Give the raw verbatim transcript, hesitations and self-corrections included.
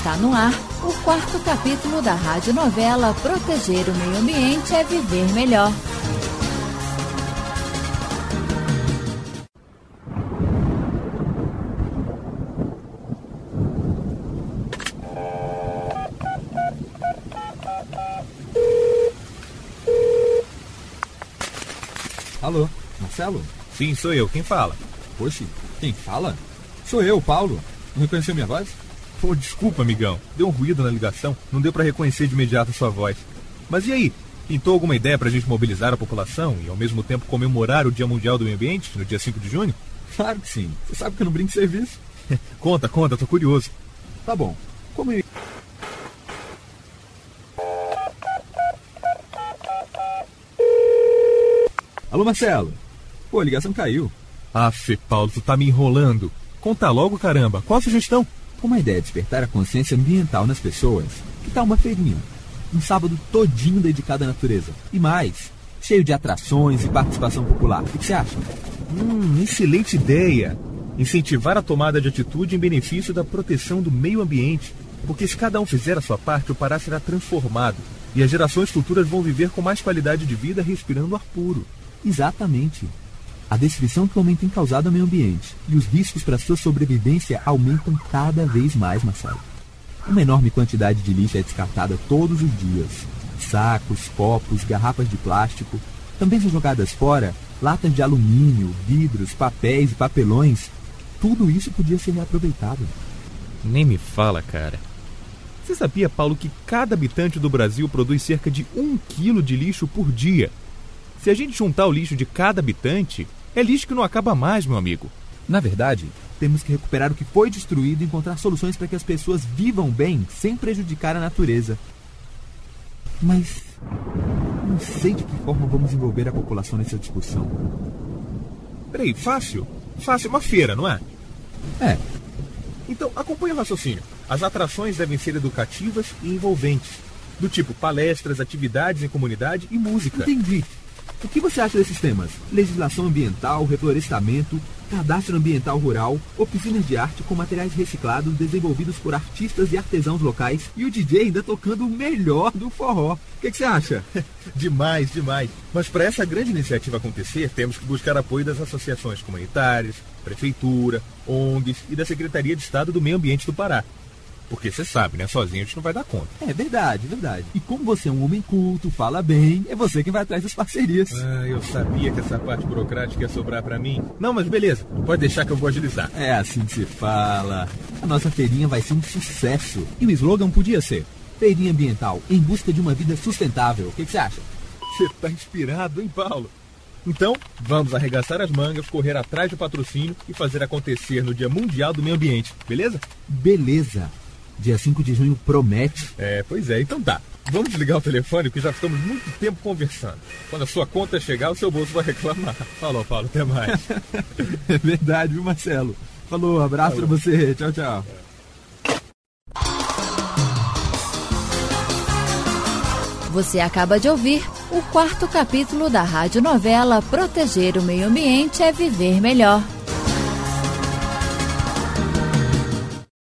Está no ar o quarto capítulo da radionovela Proteger o Meio Ambiente é Viver Melhor. Alô, Marcelo? Sim, sou eu. Quem fala? Poxa, quem fala? Sou eu, Paulo. Não reconheceu minha voz? Pô, desculpa, amigão. Deu um ruído na ligação. Não deu pra reconhecer de imediato a sua voz. Mas e aí? Pintou alguma ideia pra gente mobilizar a população e ao mesmo tempo comemorar o Dia Mundial do Meio Ambiente, no dia cinco de junho? Claro que sim. Você sabe que eu não brinco de serviço. Conta, conta. Tô curioso. Tá bom. Como eu... Alô, Marcelo? Pô, a ligação caiu. Aff, Paulo, tu tá me enrolando. Conta logo, caramba. Qual a sugestão? Com uma ideia de despertar a consciência ambiental nas pessoas, que tal uma feirinha? Um sábado todinho dedicado à natureza. E mais, cheio de atrações e participação popular. O que você acha? Hum, excelente ideia. Incentivar a tomada de atitude em benefício da proteção do meio ambiente. Porque se cada um fizer a sua parte, o Pará será transformado. E as gerações futuras vão viver com mais qualidade de vida respirando ar puro. Exatamente. A destruição que o homem tem causado ao meio ambiente e os riscos para sua sobrevivência aumentam cada vez mais, Marcelo. Uma enorme quantidade de lixo é descartada todos os dias. Sacos, copos, garrafas de plástico. Também são jogadas fora latas de alumínio, vidros, papéis e papelões. Tudo isso podia ser reaproveitado. Nem me fala, cara. Você sabia, Paulo, que cada habitante do Brasil produz cerca de um quilo de lixo por dia? Se a gente juntar o lixo de cada habitante, é lixo que não acaba mais, meu amigo. Na verdade, temos que recuperar o que foi destruído e encontrar soluções para que as pessoas vivam bem sem prejudicar a natureza. Mas não sei de que forma vamos envolver a população nessa discussão. Peraí, fácil? Fácil, uma feira, não é? É. Então, acompanhe o raciocínio. As atrações devem ser educativas e envolventes. Do tipo palestras, atividades em comunidade e música. Entendi. O que você acha desses temas? Legislação ambiental, reflorestamento, cadastro ambiental rural, oficinas de arte com materiais reciclados desenvolvidos por artistas e artesãos locais e o D J ainda tocando o melhor do forró. O que, que você acha? Demais, demais. Mas para essa grande iniciativa acontecer, temos que buscar apoio das associações comunitárias, prefeitura, O N Gs e da Secretaria de Estado do Meio Ambiente do Pará. Porque você sabe, né? Sozinho a gente não vai dar conta. É verdade, verdade. E como você é um homem culto, fala bem, é você quem vai atrás das parcerias. Ah, eu sabia que essa parte burocrática ia sobrar pra mim. Não, mas beleza. Pode deixar que eu vou agilizar. É assim que se fala. A nossa feirinha vai ser um sucesso. E o slogan podia ser: Feirinha Ambiental, em busca de uma vida sustentável. O que, que você acha? Você tá inspirado, hein, Paulo? Então, vamos arregaçar as mangas, correr atrás do patrocínio e fazer acontecer no Dia Mundial do Meio Ambiente. Beleza? Beleza. Dia cinco de junho promete. É, pois é. Então tá. Vamos desligar o telefone, que já estamos muito tempo conversando. Quando a sua conta chegar, o seu bolso vai reclamar. Falou, Paulo. Até mais. É verdade, viu, Marcelo? Falou, abraço Falou. Pra você. Tchau, tchau. Você acaba de ouvir o quarto capítulo da radionovela Proteger o Meio Ambiente é Viver Melhor.